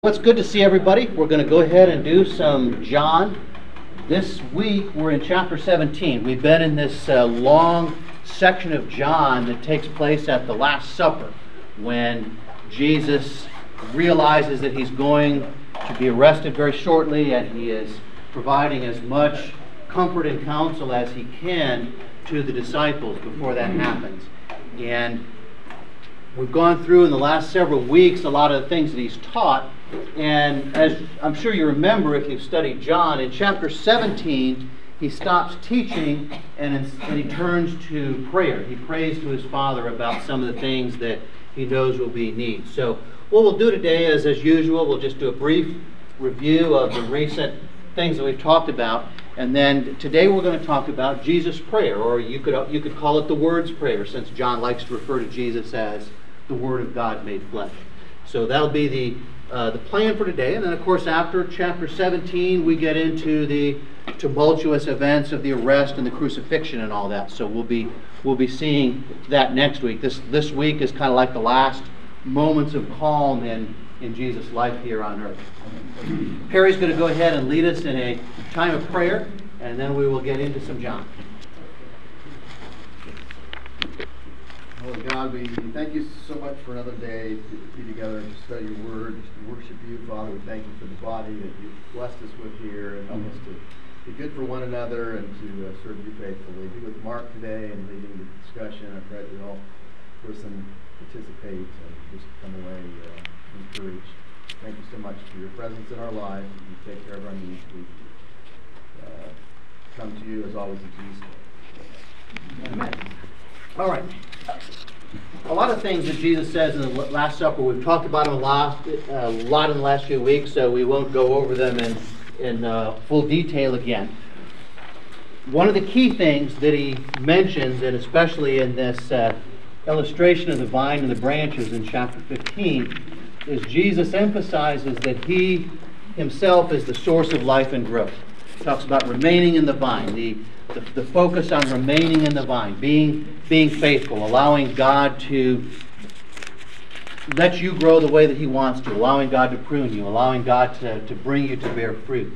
It's good to see everybody. We're going to go ahead and do some John. This week we're in chapter 17. We've been in this long section of John that takes place at the Last Supper when Jesus realizes that he's going to be arrested very shortly, and he is providing as much comfort and counsel as he can to the disciples before that happens. And we've gone through in the last several weeks a lot of the things that he's taught. And as I'm sure you remember if you've studied John, in chapter 17, he stops teaching and he turns to prayer. He prays to his Father about some of the things that he knows will be needs. So what we'll do today is, as usual, we'll just do a brief review of the recent things that we've talked about. And then today we're going to talk about Jesus' prayer, or you could call it the Word's Prayer, since John likes to refer to Jesus as the Word of God made flesh. So that'll be the plan for today. And then, of course, after chapter 17, we get into the tumultuous events of the arrest and the crucifixion and all that. So we'll be seeing that next week. This week is kind of like the last moments of calm in Jesus' life here on earth. Perry's going to go ahead and lead us in a time of prayer, and then we will get into some John. Lord God, we thank you so much for another day to be together and to study your word, to worship you, Father. We thank you for the body that you've blessed us with here, and help us to be good for one another and to serve you faithfully. Be with Mark today and leading the discussion. I pray that we all listen, participate, and just come away encouraged. Thank you so much for your presence in our lives. You take care of our needs. We come to you as always in Jesus' name. Amen. All right. A lot of things that Jesus says in the Last Supper, we've talked about them a lot in the last few weeks, so we won't go over them in full detail again. One of the key things that he mentions, and especially in this illustration of the vine and the branches in chapter 15, is Jesus emphasizes that he himself is the source of life and growth. He talks about remaining in the vine, the focus on remaining in the vine, being faithful, allowing God to let you grow the way that he wants to, allowing God to prune you, allowing God to bring you to bear fruit.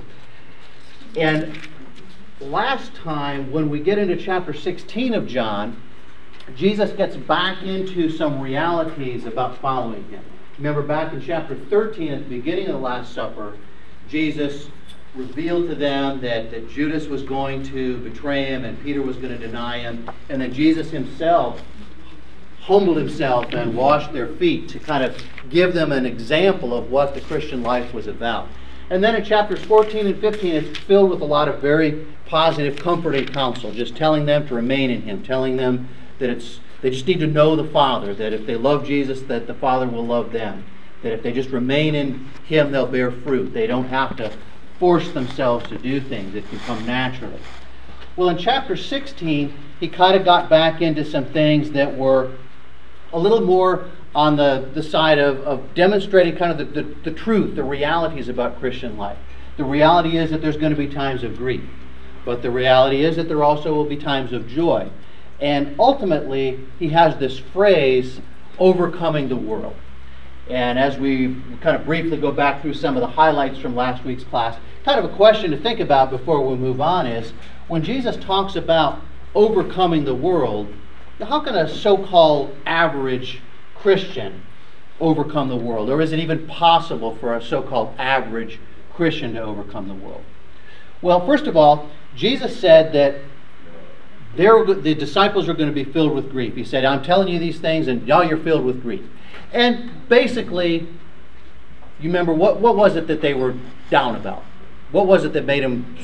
And last time, when we get into chapter 16 of John, Jesus gets back into some realities about following him. Remember back in chapter 13, at the beginning of the Last Supper, Jesus revealed to them that Judas was going to betray him and Peter was going to deny him. And then Jesus himself humbled himself and washed their feet to kind of give them an example of what the Christian life was about. And then in chapters 14 and 15, it's filled with a lot of very positive, comforting counsel, just telling them to remain in him, telling them that they just need to know the Father, that if they love Jesus, that the Father will love them, that if they just remain in him, they'll bear fruit. They don't have to force themselves to do things. It can come naturally. Well, in chapter 16, he kind of got back into some things that were a little more on the side of demonstrating kind of the truth, the realities about Christian life. The reality is that there's going to be times of grief, but the reality is that there also will be times of joy. And ultimately, he has this phrase, overcoming the world. And as we kind of briefly go back through some of the highlights from last week's class, kind of a question to think about before we move on is, when Jesus talks about overcoming the world, how can a so-called average Christian overcome the world? Or is it even possible for a so-called average Christian to overcome the world? Well, first of all, Jesus said that the disciples are going to be filled with grief. He said, I'm telling you these things and now you're filled with grief. And basically, you remember, what was it that they were down about? What was it that made him...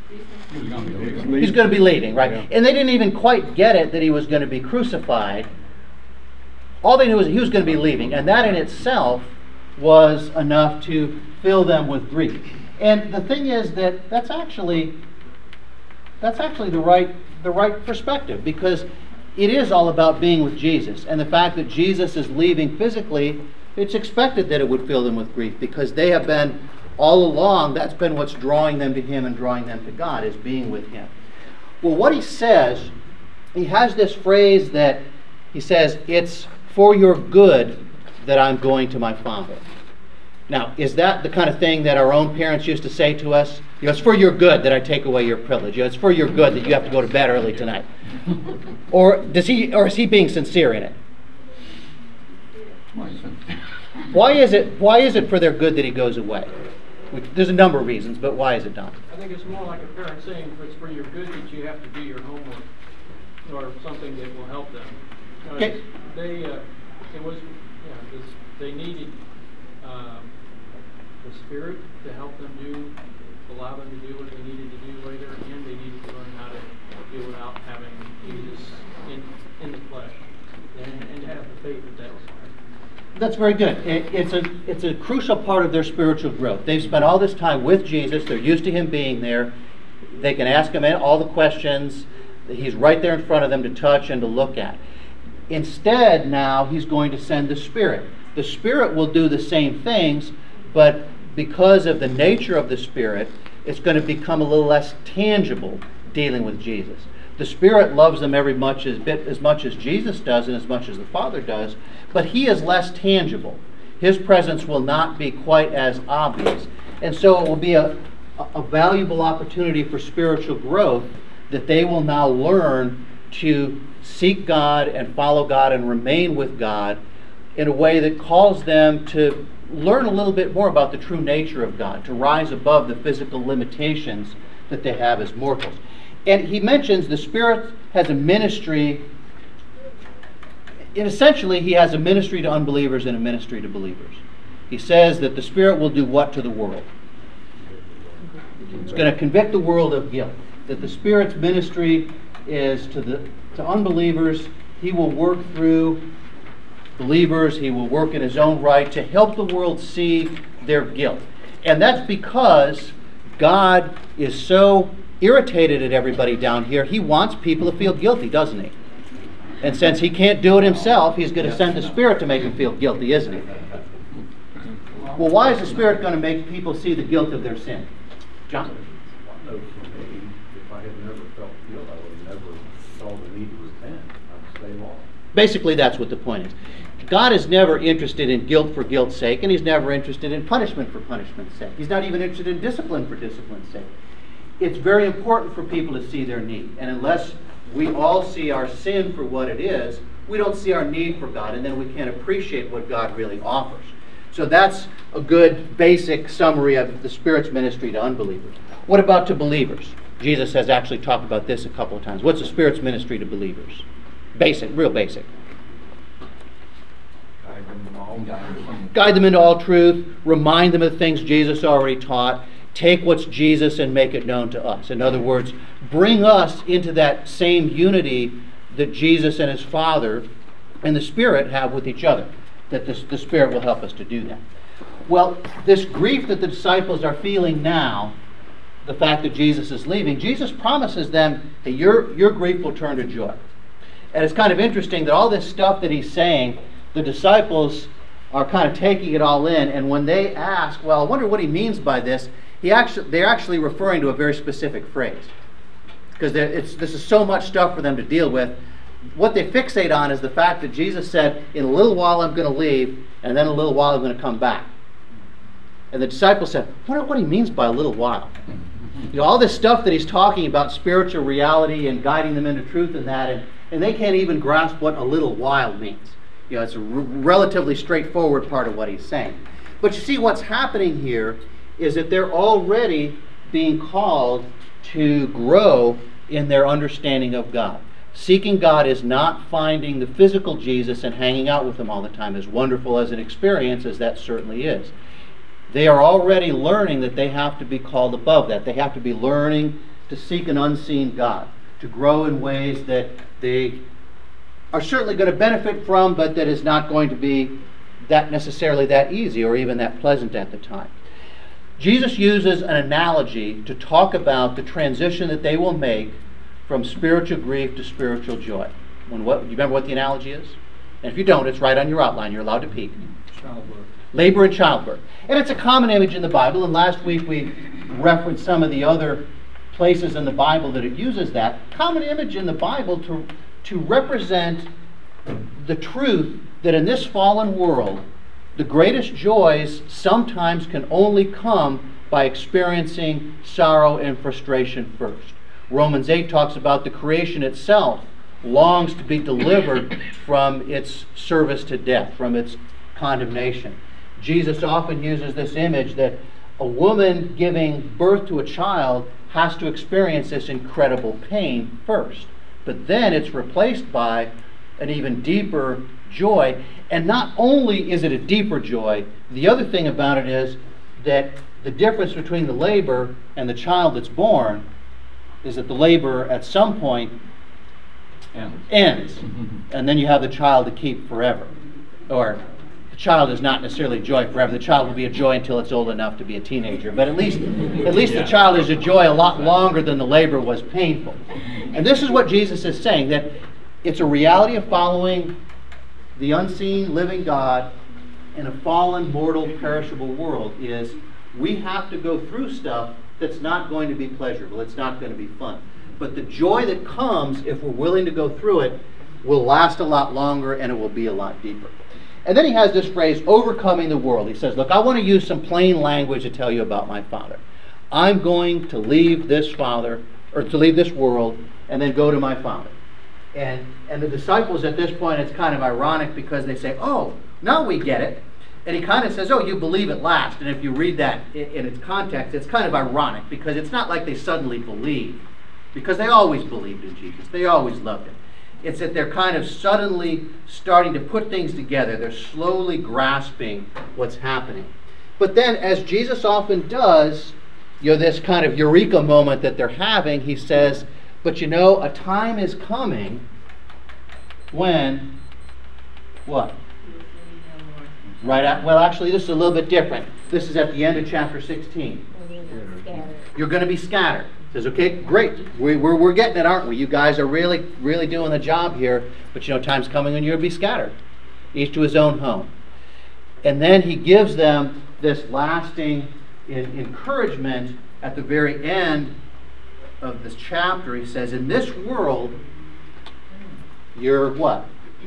He's going to be leaving, right? Yeah. And they didn't even quite get it that he was going to be crucified. All they knew was he was going to be leaving. And that in itself was enough to fill them with grief. And the thing is that that's actually the right perspective, because it is all about being with Jesus. And the fact that Jesus is leaving physically, it's expected that it would fill them with grief, because they have been, all along, that's been what's drawing them to him and drawing them to God, is being with him. Well, what he says, he has this phrase that he says, it's for your good that I'm going to my Father. Now, is that the kind of thing that our own parents used to say to us? You know, it's for your good that I take away your privilege. You know, it's for your good that you have to go to bed early tonight. Or is he being sincere in it? Why is it for their good that he goes away? There's a number of reasons, but why is it done? I think it's more like a parent saying if it's for your good that you have to do your homework or something that will help them. You know, Okay. They needed the Spirit to help them allow them to do what they needed to do later, and they needed to learn how to do without having Jesus in the flesh, and have the faith that was required. That's very good. It's a crucial part of their spiritual growth. They've spent all this time with Jesus. They're used to him being there. They can ask him all the questions. He's right there in front of them to touch and to look at. Instead, now, he's going to send the Spirit. The Spirit will do the same things, but because of the nature of the Spirit, it's going to become a little less tangible dealing with Jesus. The Spirit loves them as much as Jesus does and as much as the Father does, but he is less tangible. His presence will not be quite as obvious. And so it will be a valuable opportunity for spiritual growth that they will now learn to seek God and follow God and remain with God in a way that calls them to learn a little bit more about the true nature of God, to rise above the physical limitations that they have as mortals. And he mentions the Spirit has a ministry, and essentially he has a ministry to unbelievers and a ministry to believers. He says that the Spirit will do what to the world? It's going to convict the world of guilt. That the Spirit's ministry is to unbelievers. He will work through believers. He will work in his own right to help the world see their guilt. And that's because God is so irritated at everybody down here. He wants people to feel guilty, doesn't he? And since he can't do it himself, he's going to send the Spirit to make him feel guilty, isn't he? Well, why is the Spirit going to make people see the guilt of their sin? John? No, for me, if I had never felt guilt, I would have never saw the need to repent. I'd stay lost. Basically, that's what the point is. God is never interested in guilt for guilt's sake, and he's never interested in punishment for punishment's sake. He's not even interested in discipline for discipline's sake. It's very important for people to see their need. And unless we all see our sin for what it is, we don't see our need for God, and then we can't appreciate what God really offers. So that's a good basic summary of the Spirit's ministry to unbelievers. What about to believers? Jesus has actually talked about this a couple of times. What's the Spirit's ministry to believers? Basic, real basic. Guide them into all truth. Remind them of things Jesus already taught. Take what's Jesus and make it known to us. In other words, bring us into that same unity that Jesus and his Father and the Spirit have with each other. That the Spirit will help us to do that. Well, this grief that the disciples are feeling now, the fact that Jesus is leaving, Jesus promises them that your grief will turn to joy. And it's kind of interesting that all this stuff that he's saying, the disciples are kind of taking it all in, and when they ask, well, I wonder what he means by this, they're actually referring to a very specific phrase. Because this is so much stuff for them to deal with. What they fixate on is the fact that Jesus said, in a little while I'm going to leave, and then in a little while I'm going to come back. And the disciples said, I wonder what he means by a little while. You know, all this stuff that he's talking about, spiritual reality and guiding them into truth and that, and they can't even grasp what a little while means. You know, it's a relatively straightforward part of what he's saying. But you see, what's happening here is that they're already being called to grow in their understanding of God. Seeking God is not finding the physical Jesus and hanging out with him all the time, as wonderful as an experience as that certainly is. They are already learning that they have to be called above that. They have to be learning to seek an unseen God, to grow in ways that they are certainly going to benefit from, but that is not going to be that necessarily that easy or even that pleasant at the time. Jesus uses an analogy to talk about the transition that they will make from spiritual grief to spiritual joy. Do you remember what the analogy is? And if you don't, it's right on your outline. You're allowed to peek. Childbirth. Labor and childbirth. And it's a common image in the Bible, and last week we referenced some of the other places in the Bible that it uses that. Common image in the Bible to represent the truth that in this fallen world, The greatest joys sometimes can only come by experiencing sorrow and frustration first. Romans 8 talks about the creation itself longs to be delivered from its service to death, from its condemnation. Jesus often uses this image that a woman giving birth to a child has to experience this incredible pain first. But then it's replaced by an even deeper joy. And not only is it a deeper joy, the other thing about it is that the difference between the labor and the child that's born is that the labor at some point ends. And then you have the child to keep forever. Or the child is not necessarily a joy forever. The child will be a joy until it's old enough to be a teenager. But at least the child is a joy a lot longer than the labor was painful. And this is what Jesus is saying, that it's a reality of following the unseen, living God in a fallen, mortal, perishable world is we have to go through stuff that's not going to be pleasurable. It's not going to be fun. But the joy that comes, if we're willing to go through it, will last a lot longer and it will be a lot deeper. And then he has this phrase, overcoming the world. He says, look, I want to use some plain language to tell you about my Father. I'm going to leave this Father, or to leave this world, and then go to my Father. And the disciples at this point, it's kind of ironic because they say, oh, now we get it. And he kind of says, oh, you believe at last. And if you read that in its context, it's kind of ironic because it's not like they suddenly believe. Because they always believed in Jesus. They always loved him. It's that they're kind of suddenly starting to put things together. They're slowly grasping what's happening. But then, as Jesus often does, this kind of eureka moment that they're having, he says, but a time is coming when, what? Well, actually, this is a little bit different. This is at the end of chapter 16. You're going to be scattered. Says, okay, great. We're getting it, aren't we? You guys are really, really doing the job here. But time's coming when you're going to be scattered, each to his own home. And then he gives them this lasting encouragement at the very end of this chapter. He says, in this world, you're what?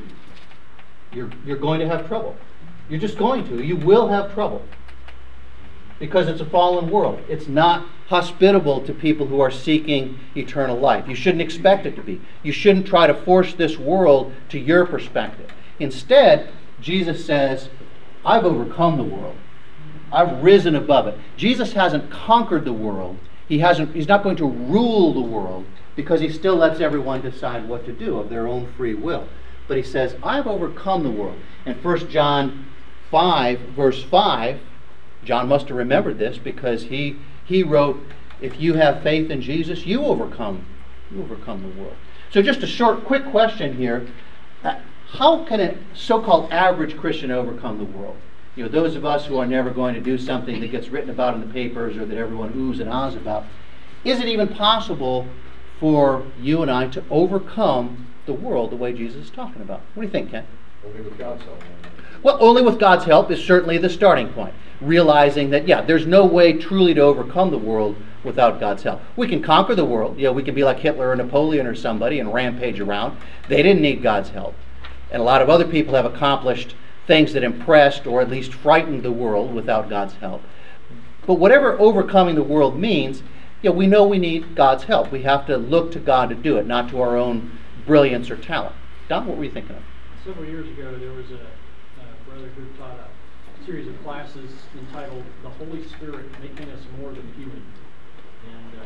You're going to have trouble. You're just going to. You will have trouble. Because it's a fallen world. It's not hospitable to people who are seeking eternal life. You shouldn't expect it to be. You shouldn't try to force this world to your perspective. Instead, Jesus says, I've overcome the world. I've risen above it. Jesus hasn't conquered the world. He's not going to rule the world because he still lets everyone decide what to do of their own free will. But he says, I've overcome the world. In 1 John 5, verse 5, John must have remembered this because he wrote, if you have faith in Jesus, you overcome the world. So just a short, quick question here. How can a so-called average Christian overcome the world? Those of us who are never going to do something that gets written about in the papers or that everyone oohs and ahs about. Is it even possible for you and I to overcome the world the way Jesus is talking about? What do you think, Ken? Only with God's help. Well, only with God's help is certainly the starting point. Realizing that, there's no way truly to overcome the world without God's help. We can conquer the world. We can be like Hitler or Napoleon or somebody and rampage around. They didn't need God's help. And a lot of other people have accomplished things that impressed or at least frightened the world without God's help. But whatever overcoming the world means, we know we need God's help. We have to look to God to do it, not to our own brilliance or talent. Don, what were you thinking of? Several years ago, there was a brother who taught a series of classes entitled The Holy Spirit Making Us More Than Human. And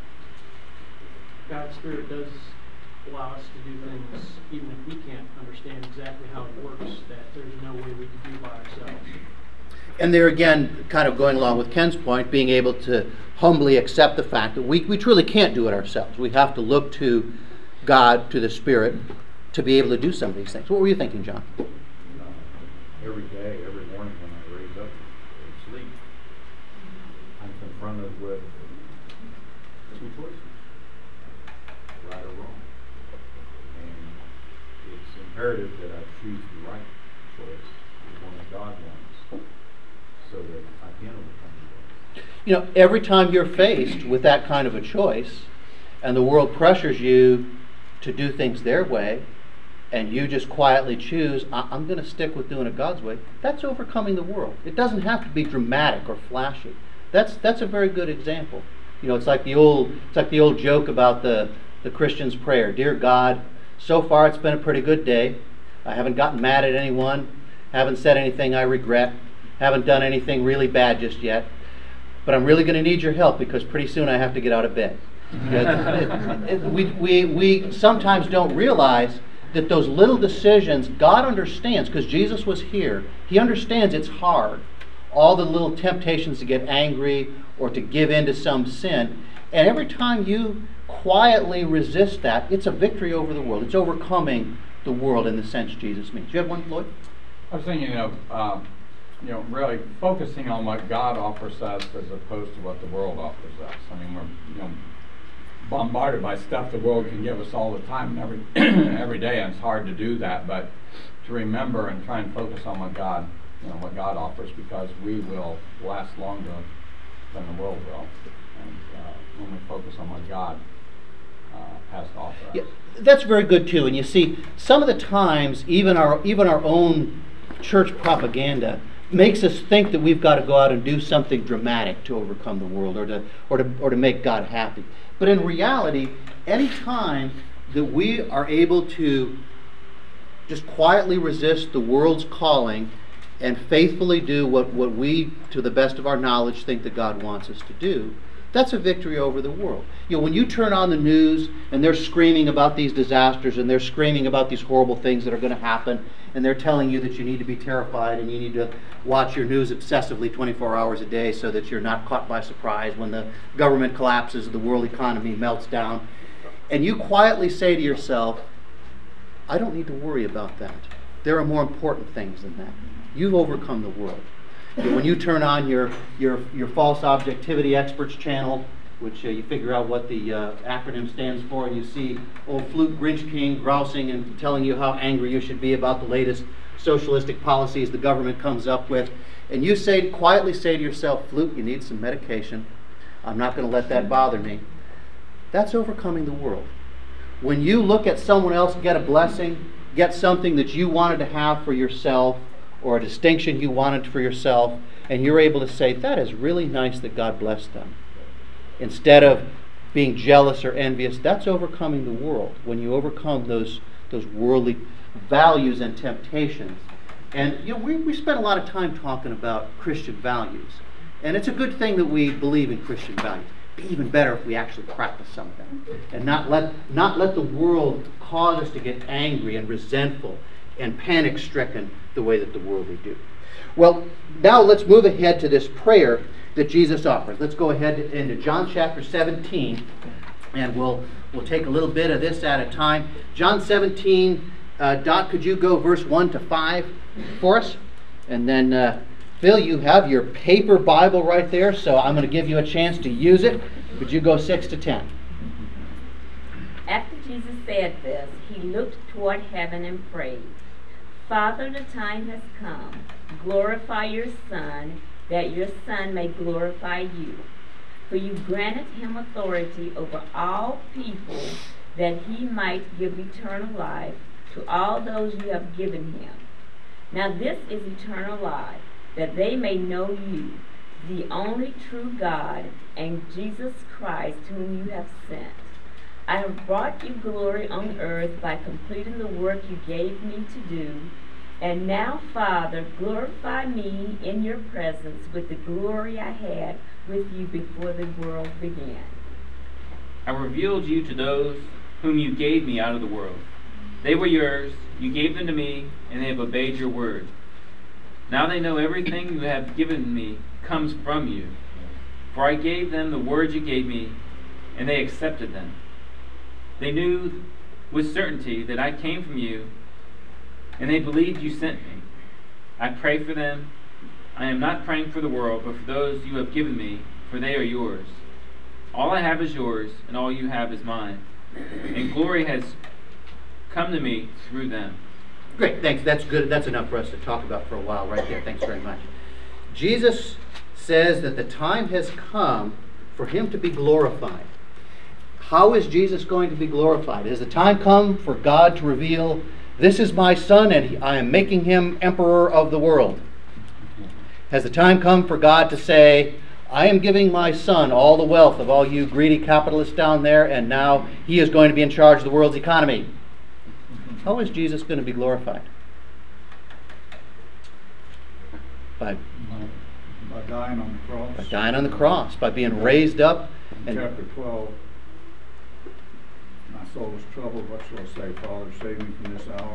God's Spirit does allow us to do things even if we can't understand exactly how it works, that there's no way we can do by ourselves. And there again, kind of going along with Ken's point, being able to humbly accept the fact that we truly can't do it ourselves. We have to look to God, to the Spirit, to be able to do some of these things. What were you thinking, John? Every day, every morning when I raise up and sleep, I'm confronted with two choices, right or wrong. And it's imperative that I choose the right choice, the one that God wants, so that I can overcome the world. Every time you're faced with that kind of a choice, and the world pressures you to do things their way, and you just quietly choose, I'm going to stick with doing it God's way, that's overcoming the world. It doesn't have to be dramatic or flashy. That's a very good example. You know, it's like the old joke about the Christian's prayer. Dear God, so far it's been a pretty good day. I haven't gotten mad at anyone, haven't said anything I regret, haven't done anything really bad just yet, but I'm really going to need your help because pretty soon I have to get out of bed. We sometimes don't realize that those little decisions, God understands, because Jesus was here. He understands it's hard. All the little temptations to get angry or to give in to some sin. And every time you quietly resist that, it's a victory over the world. It's overcoming the world in the sense Jesus means. You have one, Lloyd? I was thinking of, really focusing on what God offers us as opposed to what the world offers us. I mean, we're, bombarded by stuff the world can give us all the time and every day, and it's hard to do that. But to remember and try and focus on what God offers, because we will last longer than the world will. And when we focus on what God has to offer us. Yeah, that's very good too. And you see, some of the times, even our own church propaganda makes us think that we've got to go out and do something dramatic to overcome the world or to make God happy. But in reality, any time that we are able to just quietly resist the world's calling and faithfully do what we, to the best of our knowledge, think that God wants us to do, that's a victory over the world. You know, when you turn on the news and they're screaming about these disasters and they're screaming about these horrible things that are going to happen, and they're telling you that you need to be terrified and you need to watch your news obsessively 24 hours a day so that you're not caught by surprise when the government collapses, the world economy melts down, and you quietly say to yourself, I don't need to worry about that. There are more important things than that. You've overcome the world. When you turn on your false objectivity experts channel, which you figure out what the acronym stands for, and you see old Flute Grinch King grousing and telling you how angry you should be about the latest socialistic policies the government comes up with, and you quietly say to yourself, Flute, you need some medication. I'm not going to let that bother me. That's overcoming the world. When you look at someone else get a blessing, get something that you wanted to have for yourself, or a distinction you wanted for yourself, and you're able to say, that is really nice that God blessed them. Instead of being jealous or envious, that's overcoming the world. When you overcome those worldly values and temptations. And we spend a lot of time talking about Christian values. And it's a good thing that we believe in Christian values. It'd be even better if we actually practice some of them. And not let the world cause us to get angry and resentful and panic-stricken the way that the world would do. Well, now let's move ahead to this prayer that Jesus offers. Let's go ahead into John chapter 17, and we'll take a little bit of this at a time. John 17, Doc, could you go verse 1 to 5 for us? And then, Phil, you have your paper Bible right there, so I'm going to give you a chance to use it. Could you go 6 to 10? After Jesus said this, he looked toward heaven and prayed, Father, the time has come. Glorify your Son, that your Son may glorify you. For you granted him authority over all people, that he might give eternal life to all those you have given him. Now this is eternal life, that they may know you, the only true God, and Jesus Christ, whom you have sent. I have brought you glory on earth by completing the work you gave me to do. And now, Father, glorify me in your presence with the glory I had with you before the world began. I revealed you to those whom you gave me out of the world. They were yours, you gave them to me, and they have obeyed your word. Now they know everything you have given me comes from you. For I gave them the words you gave me, and they accepted them. They knew with certainty that I came from you, and they believed you sent me. I pray for them. I am not praying for the world, but for those you have given me, for they are yours. All I have is yours, and all you have is mine. And glory has come to me through them. Great, thanks. That's good. That's enough for us to talk about for a while right there. Thanks very much. Jesus says that the time has come for him to be glorified. How is Jesus going to be glorified? Has the time come for God to reveal This is my son, and I am making him emperor of the world. Has the time come for God to say, I am giving my son all the wealth of all you greedy capitalists down there, and now he is going to be in charge of the world's economy? How is Jesus going to be glorified? By dying on the cross. By dying on the cross, by being raised up. In chapter 12, my soul is troubled. What shall I say? Father, save me from this hour.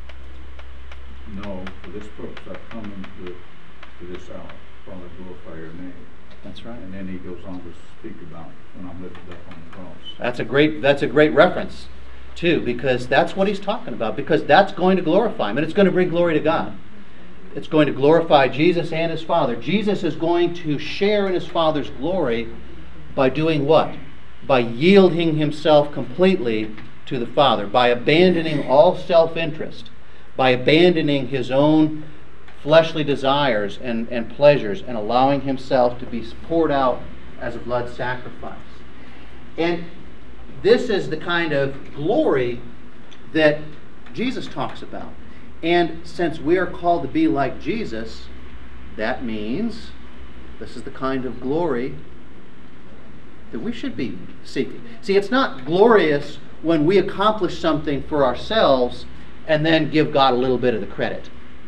No, for this purpose I've come into this hour. Father, glorify your name. That's right. And then he goes on to speak about when I'm lifted up on the cross. That's a great reference, too, because that's what he's talking about, because that's going to glorify him, and it's going to bring glory to God. It's going to glorify Jesus and his Father. Jesus is going to share in his Father's glory by doing what? By yielding himself completely to the Father, by abandoning all self-interest, by abandoning his own fleshly desires and pleasures, and allowing himself to be poured out as a blood sacrifice. And this is the kind of glory that Jesus talks about. And since we are called to be like Jesus, that means this is the kind of glory that we should be seeking. See, it's not glorious when we accomplish something for ourselves and then give God a little bit of the credit.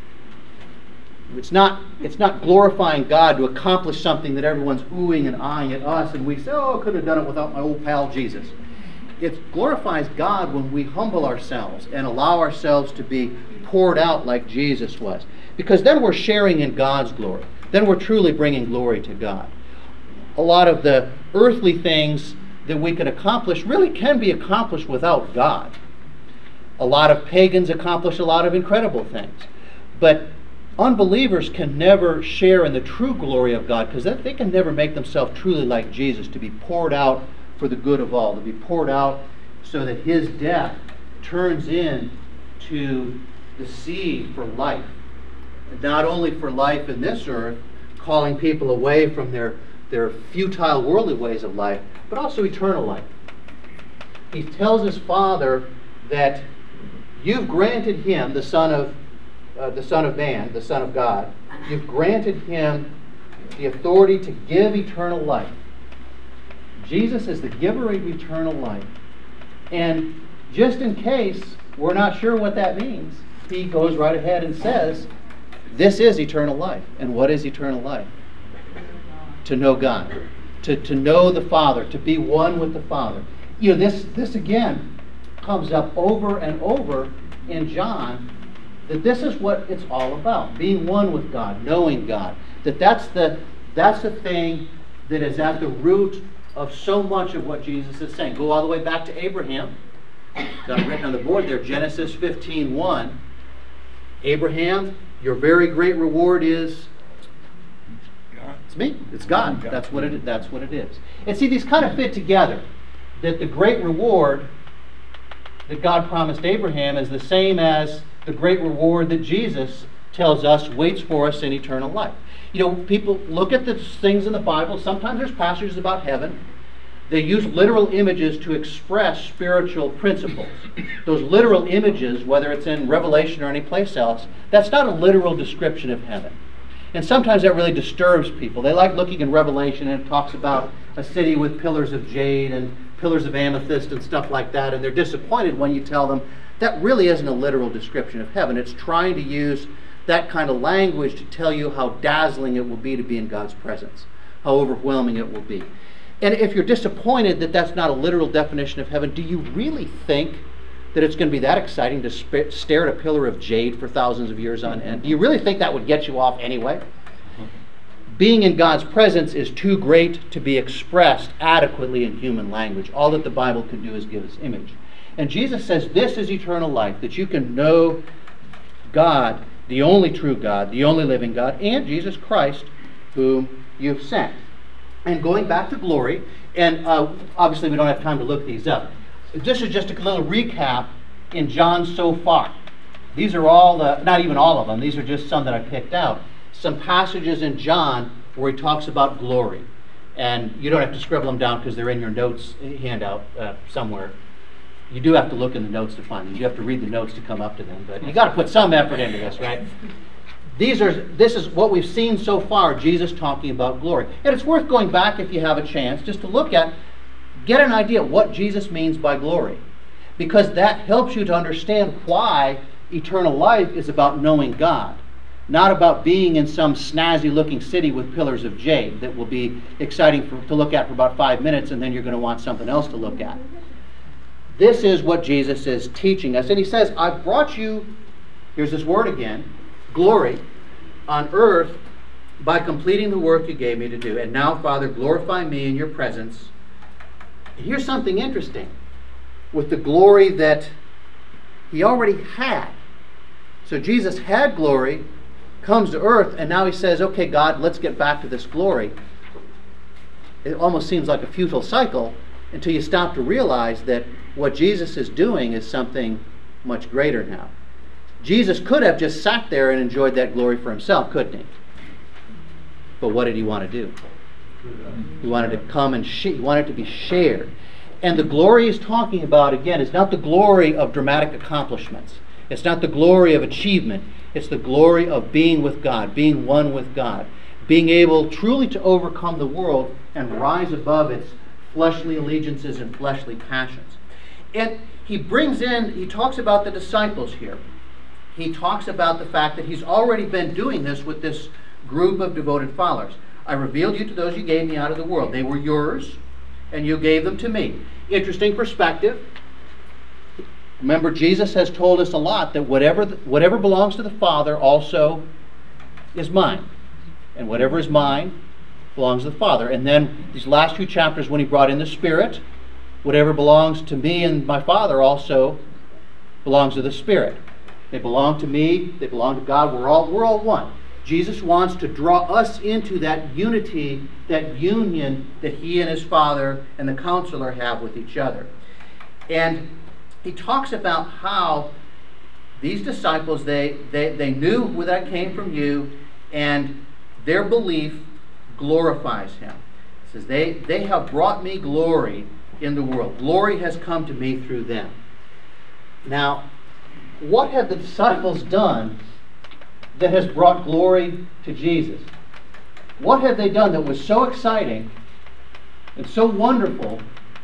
It's not glorifying God to accomplish something that everyone's oohing and eyeing at us, and we say, oh, I could have done it without my old pal Jesus. It glorifies God when we humble ourselves and allow ourselves to be poured out like Jesus was. Because then we're sharing in God's glory. Then we're truly bringing glory to God. A lot of the earthly things that we can accomplish really can be accomplished without God. A lot of pagans accomplish a lot of incredible things. But unbelievers can never share in the true glory of God, because they can never make themselves truly like Jesus, to be poured out for the good of all, to be poured out so that his death turns into the seed for life. And not only for life in this earth, calling people away from their futile worldly ways of life, but also eternal life. He tells his Father that you've granted him, the Son of Man, the Son of God, you've granted him the authority to give eternal life. Jesus is the giver of eternal life. And just in case we're not sure what that means, he goes right ahead and says, this is eternal life. And what is eternal life? To know God. To know the Father. To be one with the Father. You know, this again comes up over and over in John, that this is what it's all about. Being one with God. Knowing God. That's the thing that is at the root of so much of what Jesus is saying. Go all the way back to Abraham. Got it written on the board there, Genesis 15:1. Abraham, your very great reward is... It's me. It's God. That's what it is. And see, these kind of fit together. That the great reward that God promised Abraham is the same as the great reward that Jesus tells us waits for us in eternal life. You know, people look at the things in the Bible. Sometimes there's passages about heaven. They use literal images to express spiritual principles. Those literal images, whether it's in Revelation or any place else, that's not a literal description of heaven. And sometimes that really disturbs people. They like looking in Revelation, and it talks about a city with pillars of jade and pillars of amethyst and stuff like that, and they're disappointed when you tell them that really isn't a literal description of heaven. It's trying to use that kind of language to tell you how dazzling it will be to be in God's presence, how overwhelming it will be. And if you're disappointed that that's not a literal definition of heaven, do you really think that it's going to be that exciting to stare at a pillar of jade for thousands of years on end? Do you really think that would get you off anyway? Being in God's presence is too great to be expressed adequately in human language. All that the Bible can do is give us image. And Jesus says this is eternal life, that you can know God, the only true God, the only living God, and Jesus Christ, whom you've sent. And going back to glory, and obviously we don't have time to look these up. This is just a little recap in John so far. These are all not even all of them, these are just some that I picked out. Some passages in John where he talks about glory. And you don't have to scribble them down because they're in your notes handout somewhere. You do have to look in the notes to find them. You have to read the notes to come up to them. But you got to put some effort into this, right? This is what we've seen so far, Jesus talking about glory. And it's worth going back if you have a chance just to get an idea of what Jesus means by glory. Because that helps you to understand why eternal life is about knowing God. Not about being in some snazzy looking city with pillars of jade that will be exciting to look at for about 5 minutes and then you're going to want something else to look at. This is what Jesus is teaching us. And he says, I've brought you, here's this word again, glory on earth by completing the work you gave me to do. And now, Father, glorify me in your presence. And here's something interesting. With the glory that he already had. So Jesus had glory, comes to earth, and now he says, okay, God, let's get back to this glory. It almost seems like a futile cycle until you stop to realize that what Jesus is doing is something much greater now. Jesus could have just sat there and enjoyed that glory for himself, couldn't he? But what did he want to do? He wanted to come and he wanted it to be shared. And the glory he's talking about, again, is not the glory of dramatic accomplishments. It's not the glory of achievement. It's the glory of being with God, being one with God, being able truly to overcome the world and rise above its fleshly allegiances and fleshly passions. And he talks about the disciples here. He talks about the fact that he's already been doing this with this group of devoted followers. I revealed you to those you gave me out of the world. They were yours, and you gave them to me. Interesting perspective. Remember, Jesus has told us a lot that whatever belongs to the Father also is mine. And whatever is mine belongs to the Father. And then these last 2 chapters when he brought in the Spirit, whatever belongs to me and my Father also belongs to the Spirit. They belong to me, they belong to God, we're all one. Jesus wants to draw us into that unity, that union that he and his Father and the Counselor have with each other. And he talks about how these disciples, they knew where that came from you, and their belief glorifies him. It says, they have brought me glory in the world. Glory has come to me through them. Now, what have the disciples done that has brought glory to Jesus? What have they done that was so exciting and so wonderful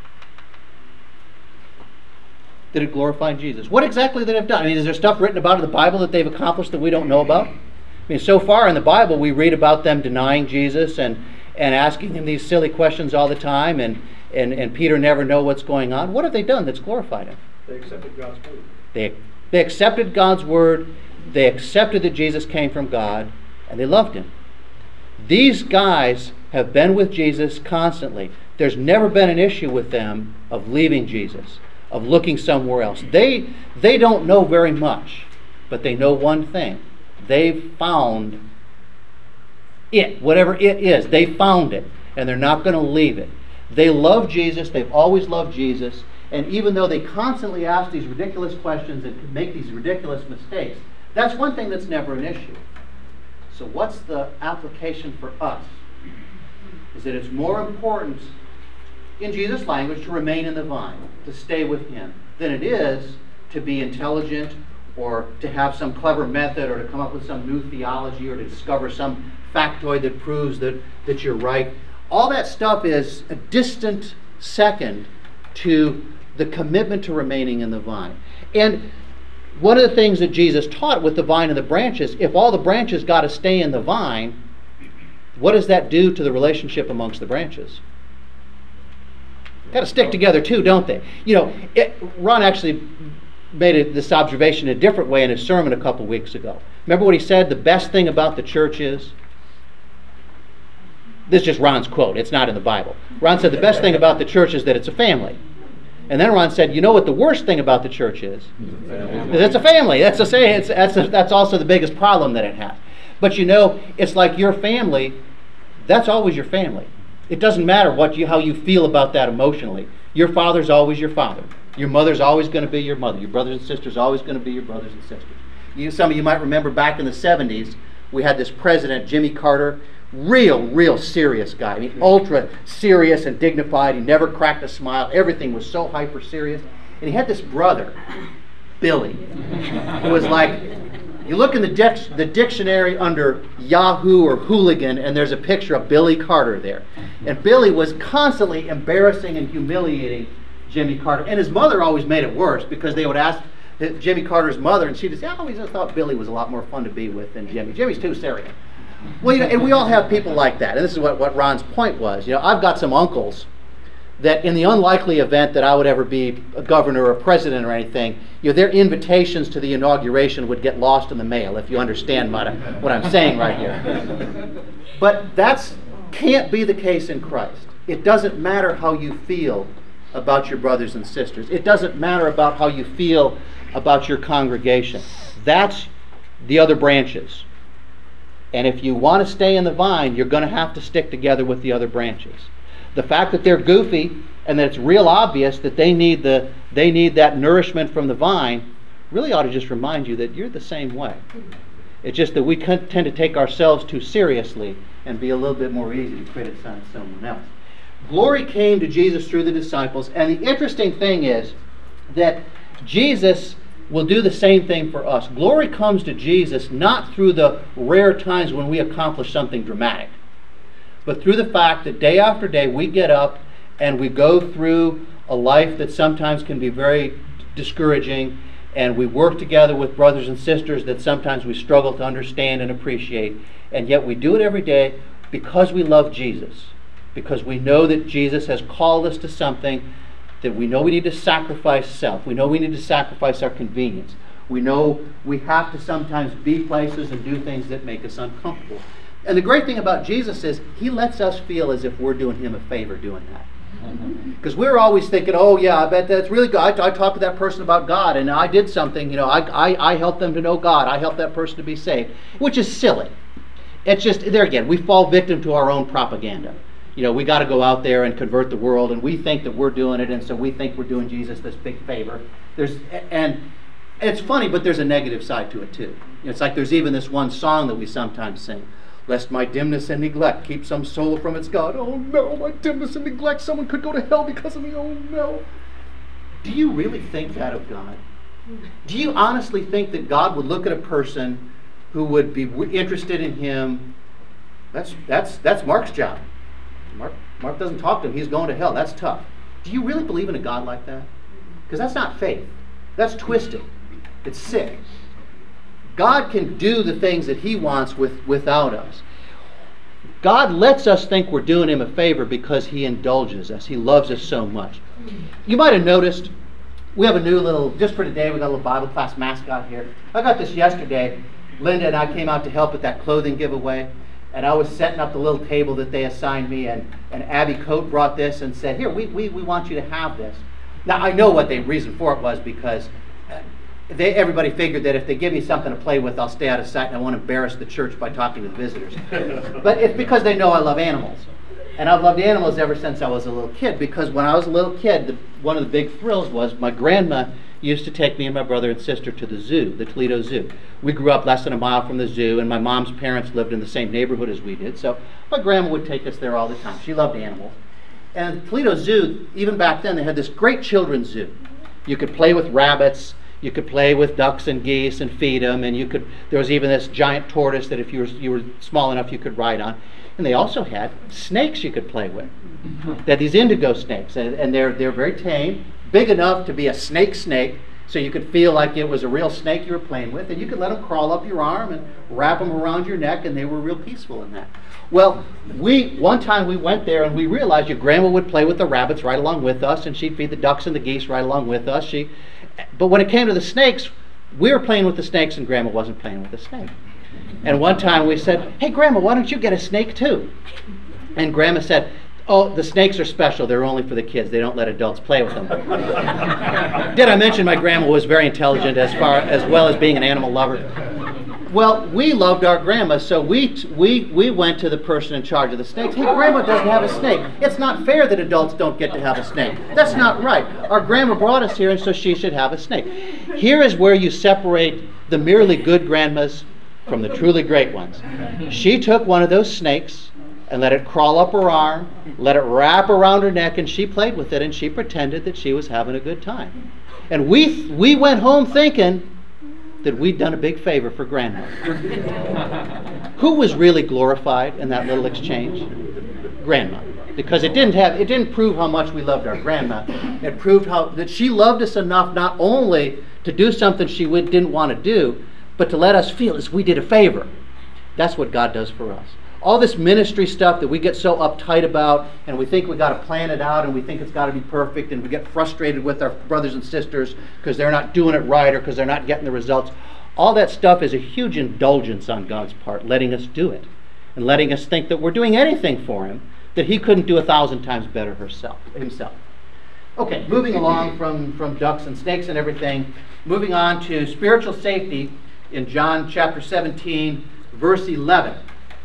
that it glorified Jesus? What exactly did they have done? I mean, is there stuff written about in the Bible that they've accomplished that we don't know about? I mean, so far in the Bible we read about them denying Jesus and asking him these silly questions all the time, and Peter never know what's going on. What have they done that's glorified him? They accepted God's word. They accepted God's word, they accepted that Jesus came from God, and they loved him. These guys have been with Jesus constantly. There's never been an issue with them of leaving Jesus, of looking somewhere else. They don't know very much, but they know one thing. They've found it, whatever it is. They found it, and they're not going to leave it. They love Jesus. They've always loved Jesus. And even though they constantly ask these ridiculous questions and make these ridiculous mistakes, that's one thing that's never an issue. So what's the application for us? Is that it's more important, in Jesus' language, to remain in the vine, to stay with him, than it is to be intelligent or to have some clever method or to come up with some new theology or to discover some factoid that proves that you're right. All that stuff is a distant second to the commitment to remaining in the vine. And one of the things that Jesus taught with the vine and the branches, if all the branches got to stay in the vine, what does that do to the relationship amongst the branches? Got to stick together too, don't they? You know, Ron actually made this observation in a different way in his sermon a couple weeks ago. Remember what he said? The best thing about the church is? This is just Ron's quote. It's not in the Bible. Ron said the best thing about the church is that it's a family. And then Ron said, you know what the worst thing about the church is? It's a family. That's also the biggest problem that it has. But you know, it's like your family, that's always your family. It doesn't matter how you feel about that emotionally. Your father's always your father. Your mother's always going to be your mother. Your brothers and sisters are always going to be your brothers and sisters. Some of you might remember back in the 70s, we had this president, Jimmy Carter, real serious guy. I mean, ultra serious and dignified. He never cracked a smile. Everything was so hyper serious. And he had this brother, Billy, who was like, you look in the dictionary under Yahoo or hooligan, and there's a picture of Billy Carter there. And Billy was constantly embarrassing and humiliating Jimmy Carter. And his mother always made it worse, because they would ask Jimmy Carter's mother, and she'd say, oh, we just thought Billy was a lot more fun to be with than Jimmy. Jimmy's too serious. Well, you know, and we all have people like that. And this is what Ron's point was. You know, I've got some uncles that in the unlikely event that I would ever be a governor or a president or anything, you know, their invitations to the inauguration would get lost in the mail, if you understand what I'm saying right here. But that can't be the case in Christ. It doesn't matter how you feel about your brothers and sisters. It doesn't matter about how you feel about your congregation. That's the other branches. And if you want to stay in the vine, you're going to have to stick together with the other branches. The fact that they're goofy and that it's real obvious that they need that nourishment from the vine really ought to just remind you that you're the same way. It's just that we tend to take ourselves too seriously and be a little bit more easy to criticize someone else. Glory came to Jesus through the disciples, and the interesting thing is that Jesus will do the same thing for us. Glory comes to Jesus not through the rare times when we accomplish something dramatic, but through the fact that day after day we get up and we go through a life that sometimes can be very discouraging, and we work together with brothers and sisters that sometimes we struggle to understand and appreciate, and yet we do it every day because we love Jesus, because we know that Jesus has called us to something, that we know we need to sacrifice self. We know we need to sacrifice our convenience. We know we have to sometimes be places and do things that make us uncomfortable. And the great thing about Jesus is he lets us feel as if we're doing him a favor doing that. Because we're always thinking, oh yeah, I bet that's really good. I talked to that person about God and I did something, you know, I helped them to know God. I helped that person to be saved, which is silly. It's just, there again, we fall victim to our own propaganda. You know, we got to go out there and convert the world, and we think that we're doing it, and so we think we're doing Jesus this big favor. And it's funny, but there's a negative side to it too. You know, it's like there's even this one song that we sometimes sing, lest my dimness and neglect keep some soul from its God. Oh no, my dimness and neglect, someone could go to hell because of me, oh no. Do you really think that of God? Do you honestly think that God would look at a person who would be interested in him? That's Mark's job. Mark doesn't talk to him. He's going to hell. That's tough. Do you really believe in a God like that? Because that's not faith. That's twisted. It's sick. God can do the things that he wants without us. God lets us think we're doing him a favor because he indulges us. He loves us so much. You might have noticed we have a new little, just for today, we got a little Bible class mascot here. I got this yesterday. Linda and I came out to help at that clothing giveaway. And I was setting up the little table that they assigned me, and Abby Coate brought this and said, here, we want you to have this. Now, I know what the reason for it was, because everybody figured that if they give me something to play with, I'll stay out of sight, and I won't embarrass the church by talking to the visitors. But it's because they know I love animals. And I've loved animals ever since I was a little kid, because when I was a little kid, one of the big thrills was my grandma used to take me and my brother and sister to the zoo, the Toledo Zoo. We grew up less than a mile from the zoo, and my mom's parents lived in the same neighborhood as we did, so my grandma would take us there all the time. She loved animals. And the Toledo Zoo, even back then, they had this great children's zoo. You could play with rabbits, you could play with ducks and geese and feed them, and there was even this giant tortoise that if you were small enough you could ride on. And they also had snakes you could play with. They had these indigo snakes, and they're very tame, big enough to be a snake, so you could feel like it was a real snake you were playing with, and you could let them crawl up your arm and wrap them around your neck, and they were real peaceful in that. Well, one time we went there and we realized your grandma would play with the rabbits right along with us, and she'd feed the ducks and the geese right along with us. But when it came to the snakes, we were playing with the snakes and grandma wasn't playing with the snake. And one time we said, hey grandma, why don't you get a snake too? And grandma said, oh, the snakes are special. They're only for the kids. They don't let adults play with them. Did I mention my grandma was very intelligent as well as being an animal lover? Well, we loved our grandma, so we went to the person in charge of the snakes. Hey, grandma doesn't have a snake. It's not fair that adults don't get to have a snake. That's not right. Our grandma brought us here, and so she should have a snake. Here is where you separate the merely good grandmas from the truly great ones. She took one of those snakes and let it crawl up her arm, let it wrap around her neck, and she played with it, and she pretended that she was having a good time. And we went home thinking that we'd done a big favor for Grandma. Who was really glorified in that little exchange? Grandma. Because it didn't prove how much we loved our grandma. It proved that she loved us enough not only to do something she didn't want to do, but to let us feel as we did a favor. That's what God does for us. All this ministry stuff that we get so uptight about, and we think we got to plan it out, and we think it's got to be perfect, and we get frustrated with our brothers and sisters because they're not doing it right or because they're not getting the results. All that stuff is a huge indulgence on God's part, letting us do it and letting us think that we're doing anything for Him that He couldn't do 1,000 times better Himself. Okay, moving along from ducks and snakes and everything, moving on to spiritual safety in John chapter 17, verse 11.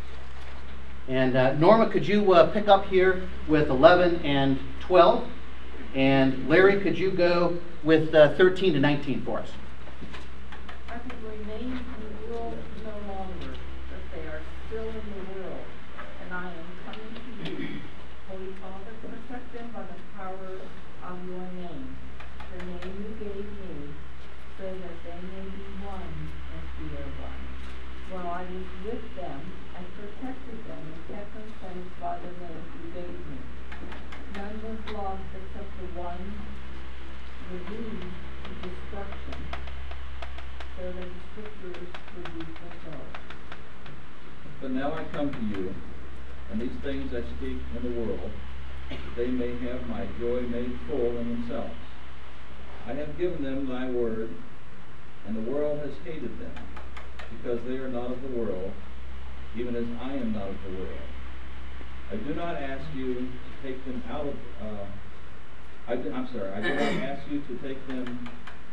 And Norma, could you pick up here with 11 and 12? And Larry, could you go with 13 to 19 for us? I could remain in the world no longer, but they are still in the world, and I am coming to you. Holy Father, protect them by the power of your name, the name you gave me, so that they may be one as we are one. While I was with them, I protected them and kept them safe by the name you gave me. None was lost except the one redeemed to destruction, so that the scriptures would be fulfilled. But now I come to you, and these things I speak in the world, that they may have my joy made full in themselves. I have given them thy word, and the world has hated them, because they are not of the world, even as I am not of the world. I do not ask you to take them out of, I do not ask you to take them,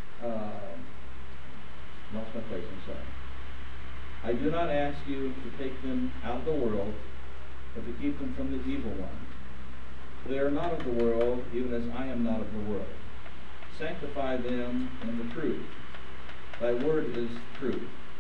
lost my place, I'm sorry. I do not ask you to take them out of the world, but to keep them from the evil one. They are not of the world, even as I am not of the world. Sanctify them in the truth. Thy word is truth.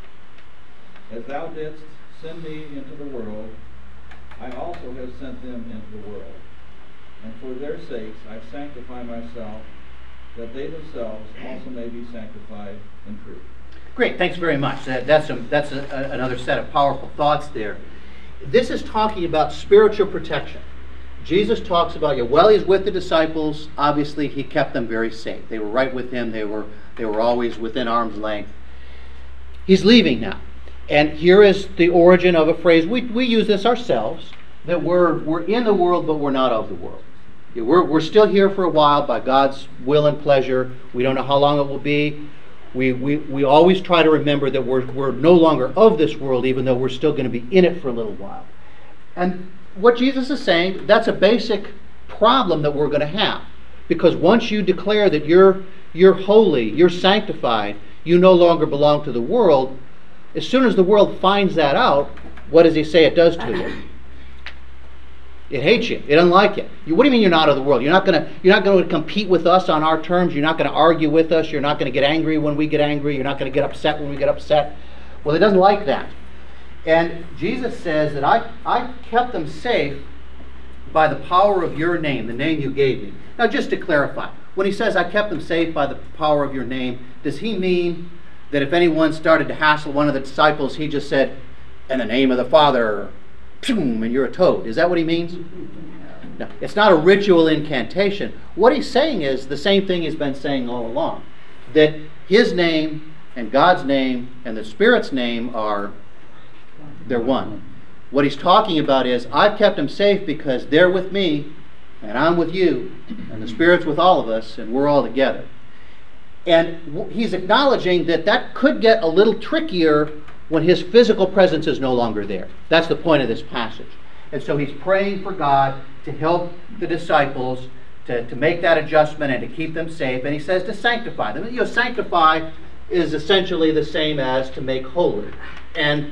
As thou didst send me into the world, I also have sent them into the world. And for their sakes I sanctify myself, that they themselves also may be sanctified in truth. Great, thanks very much. That's another set of powerful thoughts there. This is talking about spiritual protection. Jesus talks about, while He's with the disciples, obviously He kept them very safe. They were right with Him. They were always within arm's length. He's leaving now. And here is the origin of a phrase. We use this ourselves, that we're in the world, but we're not of the world. We're still here for a while by God's will and pleasure. We don't know how long it will be. We always try to remember that we're no longer of this world, even though we're still going to be in it for a little while. And what Jesus is saying, that's a basic problem that we're going to have. Because once you declare that you're holy, you're sanctified, you no longer belong to the world, as soon as the world finds that out, what does He say it does to you? It hates you. It doesn't like you. What do you mean you're not of the world? You're not going to compete with us on our terms. You're not going to argue with us. You're not going to get angry when we get angry. You're not going to get upset when we get upset. Well, it doesn't like that. And Jesus says that I kept them safe by the power of your name, the name you gave me. Now, just to clarify, when He says I kept them safe by the power of your name, does He mean that if anyone started to hassle one of the disciples, He just said, in the name of the Father, and you're a toad? Is that what He means? No, it's not a ritual incantation. What He's saying is the same thing He's been saying all along, that His name and God's name and the Spirit's name they're one. What He's talking about is, I've kept them safe because they're with me, and I'm with you, and the Spirit's with all of us, and we're all together. And He's acknowledging that could get a little trickier when His physical presence is no longer there. That's the point of this passage. And so He's praying for God to help the disciples to make that adjustment and to keep them safe. And He says to sanctify them. Sanctify is essentially the same as to make holy. And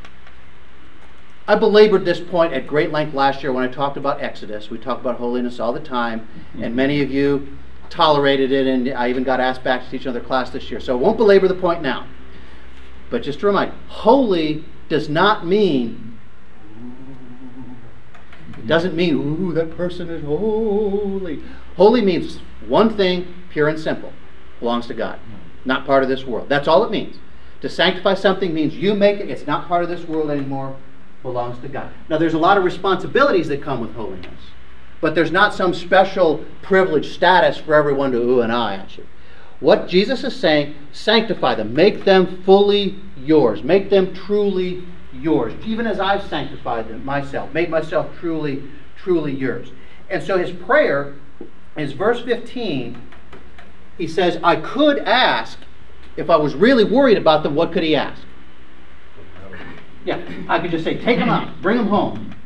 I belabored this point at great length last year when I talked about Exodus. We talk about holiness all the time, and many of you tolerated it, and I even got asked back to teach another class this year. So I won't belabor the point now. But just to remind, holy does not mean It doesn't mean, ooh, that person is holy. Holy means one thing, pure and simple. Belongs to God. Not part of this world. That's all it means. To sanctify something means you make it, it's not part of this world anymore, belongs to God. Now there's a lot of responsibilities that come with holiness, but there's not some special privileged status for everyone to ooh and ah at you. What Jesus is saying, sanctify them, make them fully yours, make them truly yours, even as I've sanctified them myself, made myself truly yours. And so his prayer is verse 15. He says, I could ask, if I was really worried about them, what could he ask? Yeah, I could just say, take them out, bring them home.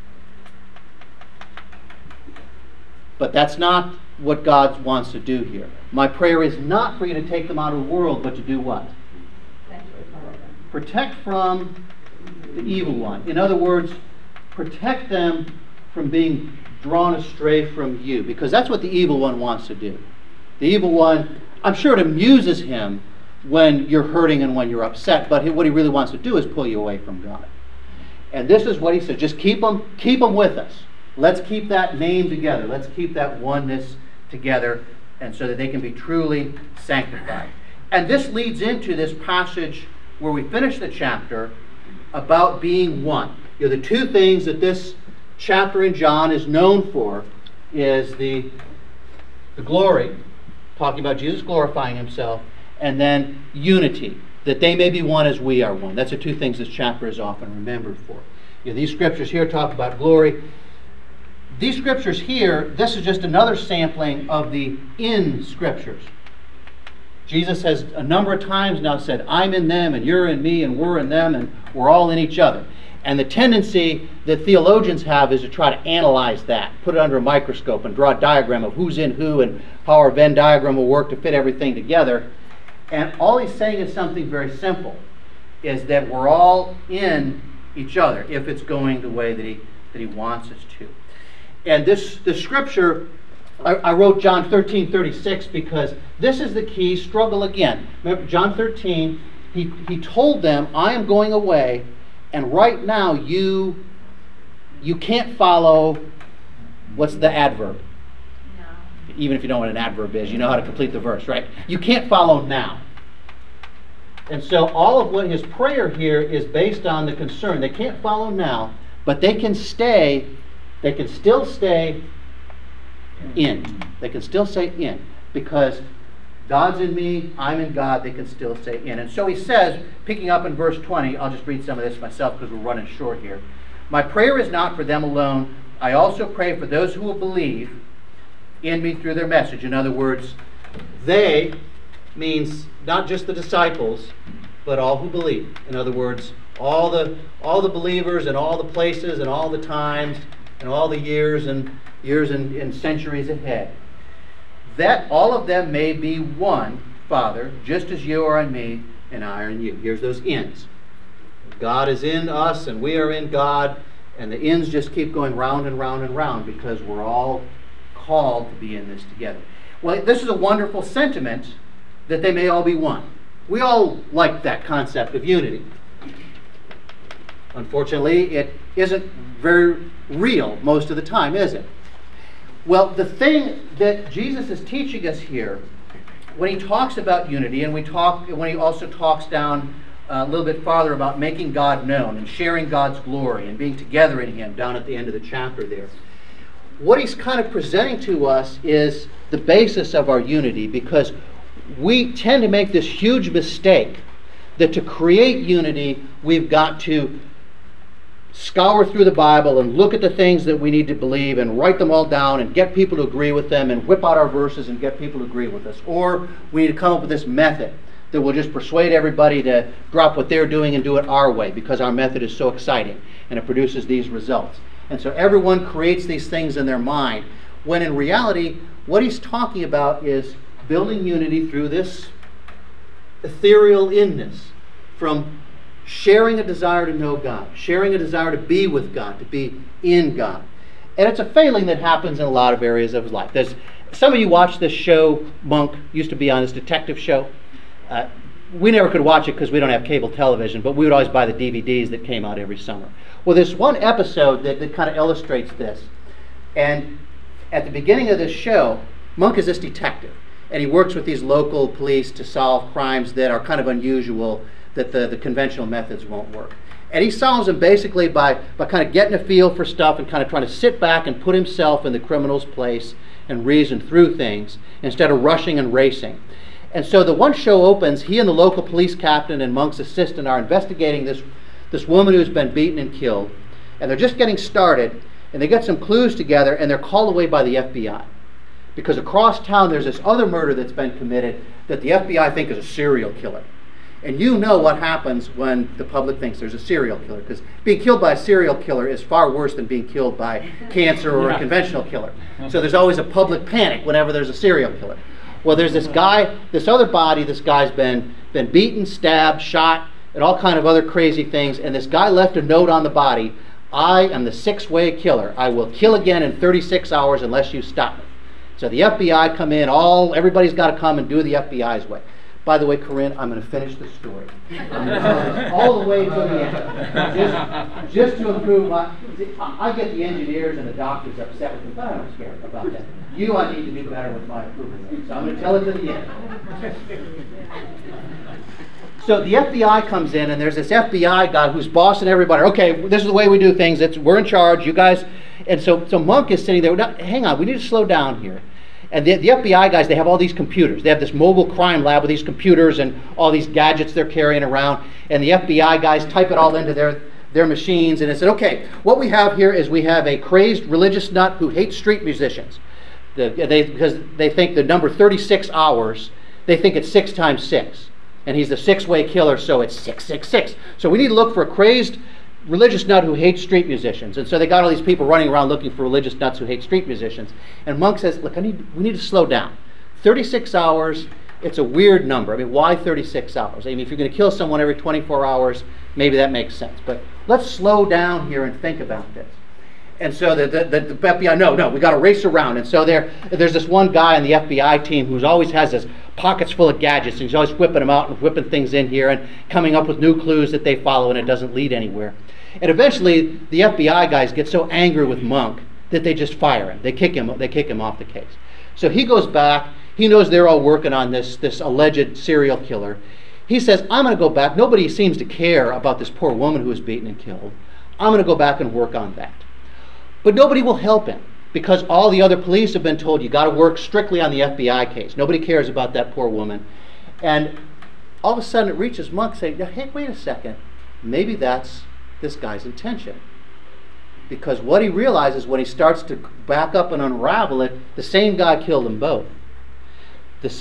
But that's not what God wants to do here. My prayer is not for you to take them out of the world, but to do what? Protect from the evil one. In other words, protect them from being drawn astray from you, because that's what the evil one wants to do. The evil one, I'm sure it amuses him when you're hurting and when you're upset, but what he really wants to do is pull you away from God. And this is what he said, just keep them with us. Let's keep that name together. Let's keep that oneness together, and so that they can be truly sanctified. And this leads into this passage where we finish the chapter about being one. You know, the two things that this chapter in John is known for is the glory, talking about Jesus glorifying himself, and then unity, that they may be one as we are one. That's the two things this chapter is often remembered for. You know, these scriptures here talk about glory. These scriptures here, this is just another sampling of the in scriptures. Jesus has a number of times now said, I'm in them, and you're in me, and we're in them, and we're all in each other. And the tendency that theologians have is to try to analyze that, put it under a microscope, and draw a diagram of who's in who and how our Venn diagram will work to fit everything together. And all he's saying is something very simple, is that we're all in each other if it's going the way that he wants us to. And this scripture, I wrote John 13:36 because this is the key struggle again. Remember John 13, he told them, I am going away, and right now you can't follow, what's the adverb? No. Even if you don't know what an adverb is, you know how to complete the verse, right? You can't follow now. And so all of what his prayer here is based on the concern. They can't follow now, but they can stay, they can still stay in. They can still stay in. Because God's in me, I'm in God, they can still stay in. And so he says, picking up in verse 20, I'll just read some of this myself because we're running short here. My prayer is not for them alone. I also pray for those who will believe in me through their message. In other words, they means not just the disciples, but all who believe. In other words, all the believers and all the places and all the times and all the years and centuries ahead. That all of them may be one, Father, just as you are in me and I are in you. Here's those ends. God is in us and we are in God, and the ends just keep going round and round and round because we're all called to be in this together. Well, this is a wonderful sentiment, that they may all be one. We all like that concept of unity. Unfortunately, it isn't very real most of the time, is it? Well, the thing that Jesus is teaching us here, when he talks about unity, and when he also talks down a little bit farther about making God known and sharing God's glory and being together in him down at the end of the chapter there, what he's kind of presenting to us is the basis of our unity, because we tend to make this huge mistake that to create unity, we've got to scour through the Bible and look at the things that we need to believe and write them all down and get people to agree with them and whip out our verses and get people to agree with us. Or we need to come up with this method that will just persuade everybody to drop what they're doing and do it our way because our method is so exciting and it produces these results. And so everyone creates these things in their mind, when in reality, what he's talking about is building unity through this ethereal inness, from sharing a desire to know God, sharing a desire to be with God, to be in God. And it's a failing that happens in a lot of areas of life. Some of you watch this show, Monk, used to be on this detective show. we never could watch it because we don't have cable television, but we would always buy the DVDs that came out every summer. Well, there's one episode that kind of illustrates this. And at the beginning of this show, Monk is this detective, and he works with these local police to solve crimes that are kind of unusual, that the conventional methods won't work. And he solves them basically by kind of getting a feel for stuff and kind of trying to sit back and put himself in the criminal's place and reason through things instead of rushing and racing. And so the one show opens, he and the local police captain and Monk's assistant are investigating this woman who's been beaten and killed. And they're just getting started, and they get some clues together, and they're called away by the FBI. Because across town there's this other murder that's been committed that the FBI think is a serial killer. And you know what happens when the public thinks there's a serial killer, because being killed by a serial killer is far worse than being killed by cancer or a conventional killer. So there's always a public panic whenever there's a serial killer. Well, there's this guy, this other body, this guy's been beaten, stabbed, shot, and all kind of other crazy things, and this guy left a note on the body: I am the six-way killer. I will kill again in 36 hours unless you stop me. So the FBI come in, everybody's got to come and do the FBI's way. By the way, Corinne, I'm going to finish the story. I'm going to tell this all the way to the end. Just to improve I get the engineers and the doctors upset with me, but I don't care about that. I need to do better with my approval rate. So I'm going to tell it to the end. So the FBI comes in, and there's this FBI guy who's bossing everybody. Okay, this is the way we do things. We're in charge, you guys. And so Monk is sitting there. Hang on, we need to slow down here. And the FBI guys, they have all these computers. They have this mobile crime lab with these computers and all these gadgets they're carrying around. And the FBI guys type it all into their machines. And it said, okay, what we have here is we have a crazed religious nut who hates street musicians. Because they think the number 36 hours, they think it's 6 times 6. And he's the six-way killer, so it's 666. So we need to look for a crazed religious nut who hates street musicians. And so they got all these people running around looking for religious nuts who hate street musicians. And Monk says, look, we need to slow down. 36 hours, it's a weird number. I mean, why 36 hours? I mean, if you're going to kill someone every 24 hours, maybe that makes sense. But let's slow down here and think about this. And so the FBI, no, we got to race around. And so there's this one guy on the FBI team who always has his pockets full of gadgets, and he's always whipping them out and whipping things in here and coming up with new clues that they follow, and it doesn't lead anywhere. And eventually, the FBI guys get so angry with Monk that they just fire him. They kick him off the case. So he goes back. He knows they're all working on this alleged serial killer. He says, I'm going to go back. Nobody seems to care about this poor woman who was beaten and killed. I'm going to go back and work on that. But nobody will help him, because all the other police have been told, you got to work strictly on the FBI case. Nobody cares about that poor woman. And all of a sudden it reaches Monk saying, hey, wait a second. Maybe that's this guy's intention. Because what he realizes when he starts to back up and unravel it, the same guy killed them both. This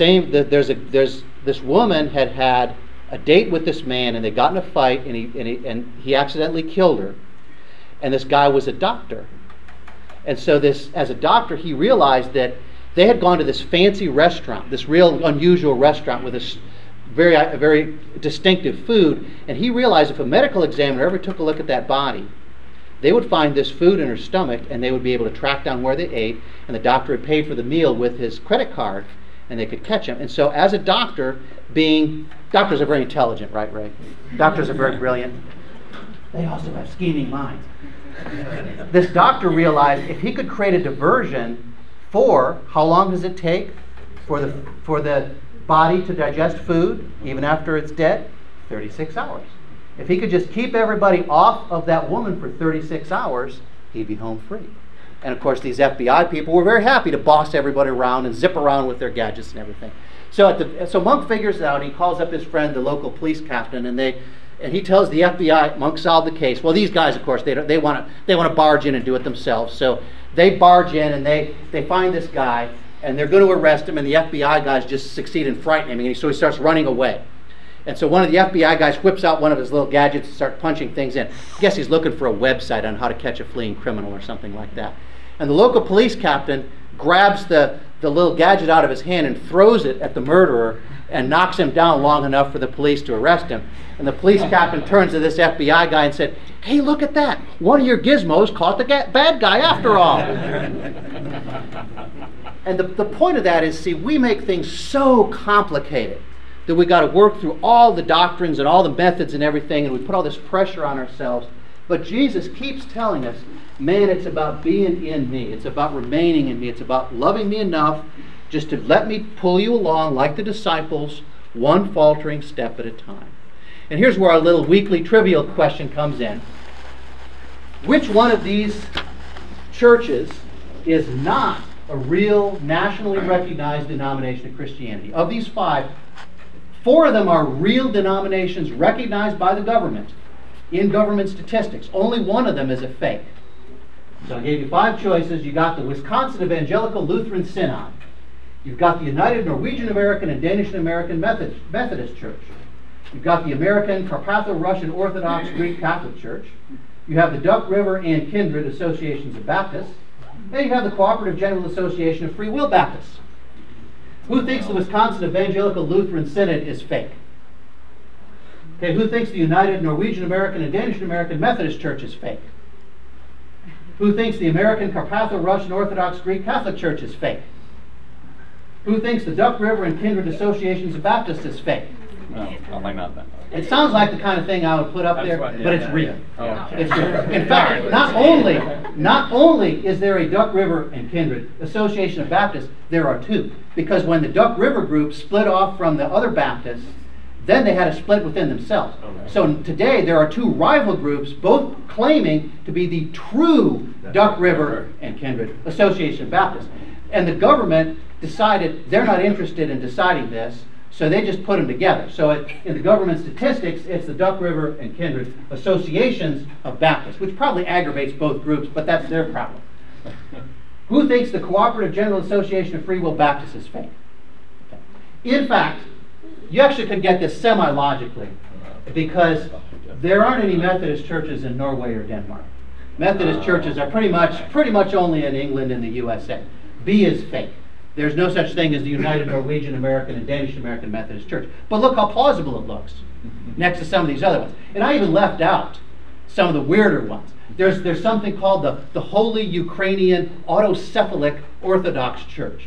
woman had a date with this man, and they got in a fight, and he accidentally killed her. And this guy was a doctor. And so as a doctor, he realized that they had gone to this fancy restaurant, this real unusual restaurant with this very distinctive food. And he realized if a medical examiner ever took a look at that body, they would find this food in her stomach, and they would be able to track down where they ate. And the doctor had paid for the meal with his credit card, and they could catch him. And so as a doctor, doctors are very intelligent, right, Ray? Doctors are very brilliant. They also have scheming minds. This doctor realized if he could create a diversion for how long does it take for the body to digest food even after it's dead? 36 hours. If he could just keep everybody off of that woman for 36 hours, he'd be home free. And of course, these FBI people were very happy to boss everybody around and zip around with their gadgets and everything. So Monk figures it out. He calls up his friend, the local police captain, and he tells the FBI, Monk solved the case. Well, these guys, of course, they want to barge in and do it themselves. So they barge in and they find this guy, and they're going to arrest him, and the FBI guys just succeed in frightening him, and so he starts running away. And so one of the FBI guys whips out one of his little gadgets and starts punching things in. I guess he's looking for a website on how to catch a fleeing criminal or something like that. And the local police captain grabs the little gadget out of his hand and throws it at the murderer and knocks him down long enough for the police to arrest him. And the police captain turns to this FBI guy and said, hey, look at that. One of your gizmos caught the bad guy after all. And the point of that is, see, we make things so complicated that we got to work through all the doctrines and all the methods and everything, and we put all this pressure on ourselves. But Jesus keeps telling us, man, it's about being in me. It's about remaining in me. It's about loving me enough just to let me pull you along like the disciples, one faltering step at a time. And here's where our little weekly trivial question comes in. Which one of these churches is not a real nationally recognized denomination of Christianity? Of these 5, 4 of them are real denominations recognized by the government in government statistics. Only one of them is a fake. So I gave you 5 choices. You got the Wisconsin Evangelical Lutheran Synod. You've got the United Norwegian American and Danish American Methodist Church. You've got the American Carpatho-Russian Orthodox Greek Catholic Church. You have the Duck River and Kindred Associations of Baptists. And you have the Cooperative General Association of Free Will Baptists. Who thinks the Wisconsin Evangelical Lutheran Synod is fake? Okay, who thinks the United Norwegian American and Danish American Methodist Church is fake? Who thinks the American Carpatho-Russian Orthodox Greek Catholic Church is fake? Who thinks the Duck River and Kindred Associations of Baptists is fake? No, probably not that. It sounds like the kind of thing I would put up there, That's what- but it's real. Oh. It's real. In fact, not only is there a Duck River and Kindred Association of Baptists, there are 2. Because when the Duck River group split off from the other Baptists, then they had a split within themselves. So today there are 2 rival groups, both claiming to be the true Duck River and Kindred Association of Baptists. And the government decided they're not interested in deciding this, so they just put them together. So in the government statistics, it's the Duck River and Kindred Associations of Baptists, which probably aggravates both groups, but that's their problem. Who thinks the Cooperative General Association of Free Will Baptists is fake? Okay. In fact, you actually can get this semi-logically, because there aren't any Methodist churches in Norway or Denmark. Methodist churches are pretty much only in England and the USA. B is fake. There's no such thing as the United Norwegian American and Danish American Methodist Church. But look how plausible it looks next to some of these other ones. And I even left out some of the weirder ones. There's something called the Holy Ukrainian Autocephalic Orthodox Church.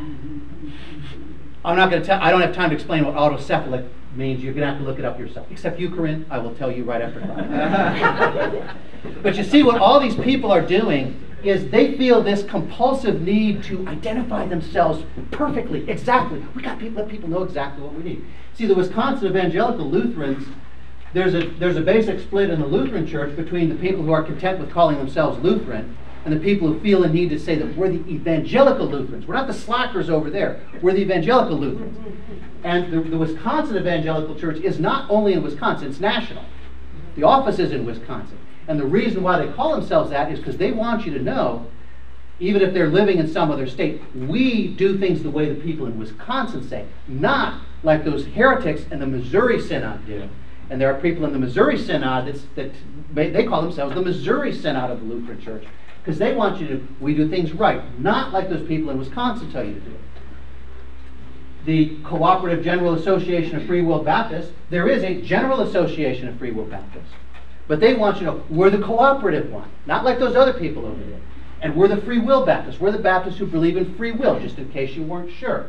I'm not going to tell. I don't have time to explain what autocephalic means. You're going to have to look it up yourself. Except you, Corinne, I will tell you right after class. But you see, what all these people are doing is they feel this compulsive need to identify themselves perfectly, exactly. We got to let people know exactly what we need. See, the Wisconsin Evangelical Lutherans, there's a basic split in the Lutheran Church between the people who are content with calling themselves Lutheran and the people who feel a need to say that we're the evangelical Lutherans. We're not the slackers over there. We're the evangelical Lutherans. And the Wisconsin Evangelical Church is not only in Wisconsin, it's national. The office is in Wisconsin. And the reason why they call themselves that is because they want you to know, even if they're living in some other state, we do things the way the people in Wisconsin say, not like those heretics in the Missouri Synod do. And there are people in the Missouri Synod that they call themselves the Missouri Synod of the Lutheran Church, because they want you to, we do things right, not like those people in Wisconsin tell you to do it. The Cooperative General Association of Free Will Baptists, there is a General Association of Free Will Baptists. But they want you to know, we're the cooperative one, not like those other people over there. And we're the Free Will Baptists. We're the Baptists who believe in free will, just in case you weren't sure.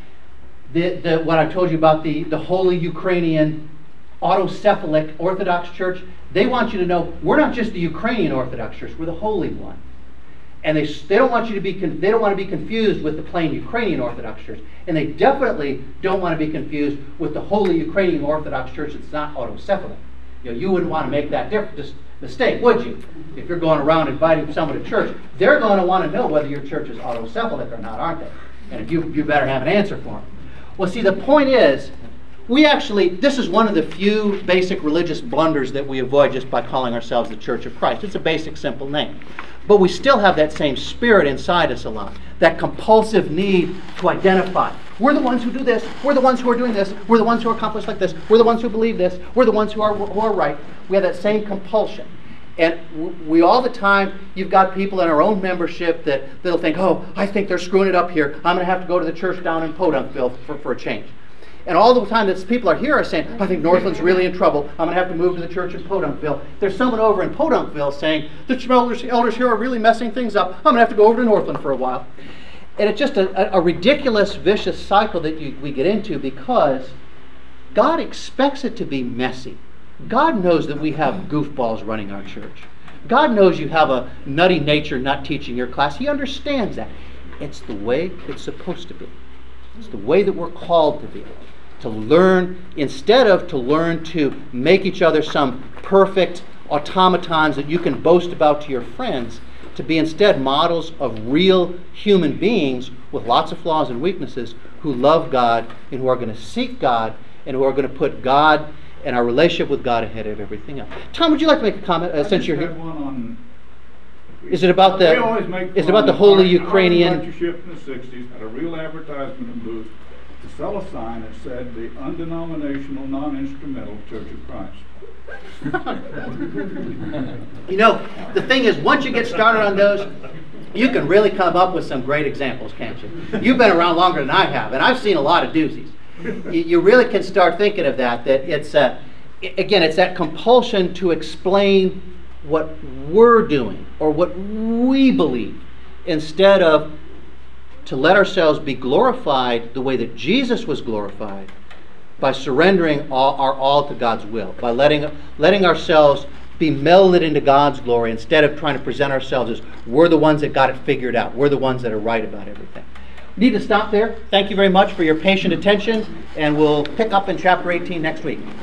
What I told you about the Holy Ukrainian Autocephalic Orthodox Church, they want you to know, we're not just the Ukrainian Orthodox Church, we're the Holy One. And they don't want you to be they don't want to be confused with the plain Ukrainian Orthodox Church, and they definitely don't want to be confused with the Holy Ukrainian Orthodox Church that's not autocephalic. You wouldn't want to make that mistake, would you? If you're going around inviting someone to church, they're going to want to know whether your church is autocephalic or not, aren't they? And if you better have an answer for them. Well, see, the point is, this is one of the few basic religious blunders that we avoid just by calling ourselves the Church of Christ. It's a basic, simple name. But we still have that same spirit inside us a lot, that compulsive need to identify. We're the ones who do this. We're the ones who are doing this. We're the ones who are accomplished like this. We're the ones who believe this. We're the ones who are right. We have that same compulsion. And we all the time, you've got people in our own membership that'll think, oh, I think they're screwing it up here. I'm going to have to go to the church down in Podunkville for a change. And all the time that people are here are saying, I think Northland's really in trouble. I'm going to have to move to the church in Podunkville. There's someone over in Podunkville saying, the elders here are really messing things up. I'm going to have to go over to Northland for a while. And it's just a ridiculous, vicious cycle that we get into, because God expects it to be messy. God knows that we have goofballs running our church. God knows you have a nutty nature not teaching your class. He understands that. It's the way it's supposed to be. It's the way that we're called to be. To learn, instead of to learn to make each other some perfect automatons that you can boast about to your friends, to be instead models of real human beings with lots of flaws and weaknesses who love God and who are going to seek God and who are going to put God and our relationship with God ahead of everything else. Tom, would you like to make a comment since you're here? Is it about the holy Ukrainian? Our lectureship in the 60s had a real advertisement in booth to sell a sign that said the undenominational, non-instrumental Church of Christ. You know, the thing is, once you get started on those, you can really come up with some great examples, can't you? You've been around longer than I have, and I've seen a lot of doozies. You really can start thinking of that it's, again, it's that compulsion to explain what we're doing or what we believe, instead of to let ourselves be glorified the way that Jesus was glorified, by surrendering our all to God's will, by letting ourselves be melded into God's glory, instead of trying to present ourselves as we're the ones that got it figured out, we're the ones that are right about everything. We need to stop there. Thank you very much for your patient attention, and we'll pick up in chapter 18 next week.